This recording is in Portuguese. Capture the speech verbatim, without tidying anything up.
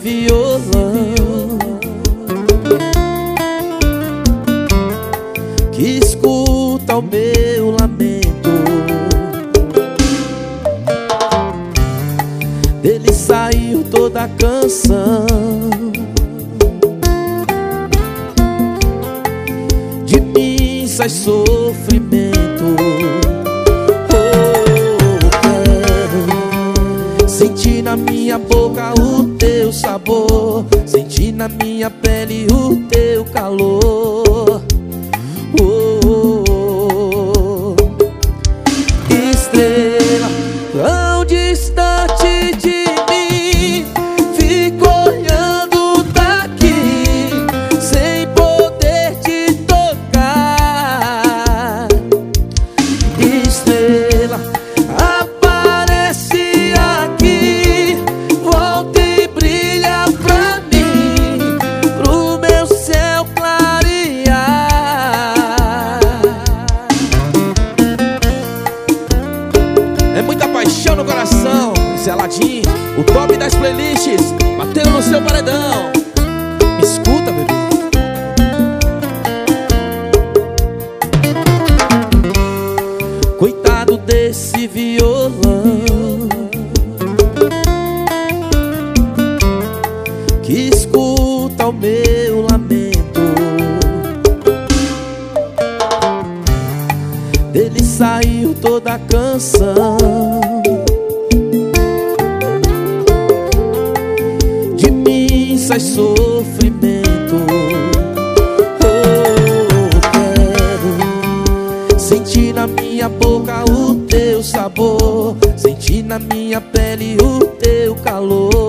violão que escuta o meu lamento. Dele saiu toda a canção. De mim sai sofrimento. Senti na minha boca o teu sabor, senti na minha pele o teu calor. Oh, oh, oh. Estrela tão distante de mim, fico olhando daqui sem poder te tocar. Estrela aparece aqui, volta e brilha pra mim, pro meu céu clarear. É muita paixão no coração, Zeladinho, o top das playlists, bateu no seu paredão. Me escuta, bebê. Coitado desse violão que escuta o meu lamento. Dele saiu toda a canção. De mim sai sofrimento. Oh, quero sentir na minha boca o teu sabor, sentir na minha pele o teu calor.